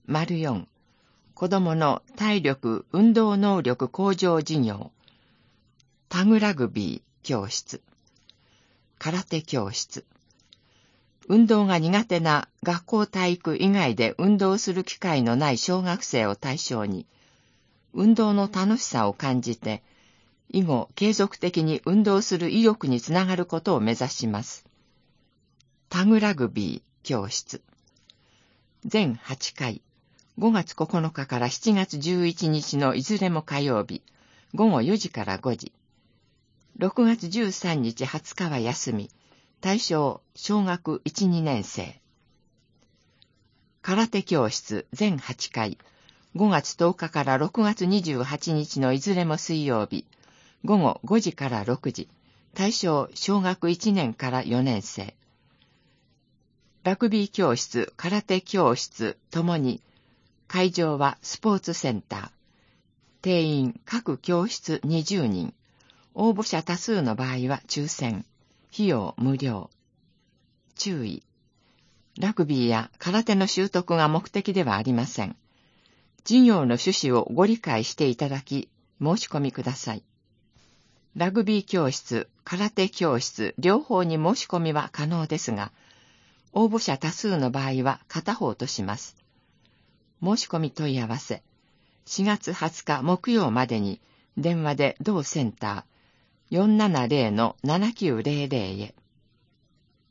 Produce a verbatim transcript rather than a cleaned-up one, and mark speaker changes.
Speaker 1: よん、子どもの体力・運動能力向上事業、タグラグビー教室、空手教室、運動が苦手な学校体育以外で運動する機会のない小学生を対象に、運動の楽しさを感じて、以後継続的に運動する意欲につながることを目指します。タグラグビー教室。全はちかい、ごがつここのかからしちがつじゅういちにちのいずれも火曜日、ごごよじからごじ。ろくがつじゅうさんにちはつかは休み、対象小学いち、にねんせい。空手教室全はちかい、ごがつとおかからろくがつにじゅうはちにちのいずれも水曜日、ごごごじからろくじ、対象小学いちねんからよねんせい。ラグビー教室、空手教室ともに、会場はスポーツセンター。定員各教室にじゅうにん。応募者多数の場合は抽選。費用無料。注意。ラグビーや空手の習得が目的ではありません。授業の趣旨をご理解していただき、申し込みください。ラグビー教室、空手教室、両方に申し込みは可能ですが、応募者多数の場合は片方とします。申し込み問い合わせ、しがつはつか木曜までに電話で同センター よんななぜろのななきゅうぜろぜろ へ。